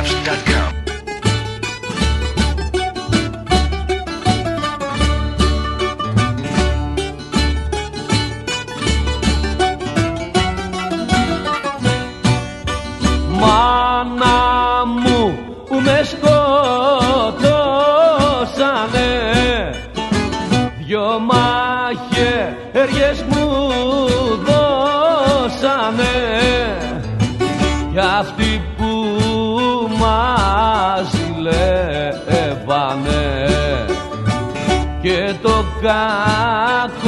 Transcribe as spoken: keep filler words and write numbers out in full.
Live τελεία com. Μάνα μου που με σκοτώσανε, δυο μαχαίριες μου δώσανε, κι αυτοί που μας ζηλεύανε και το κακό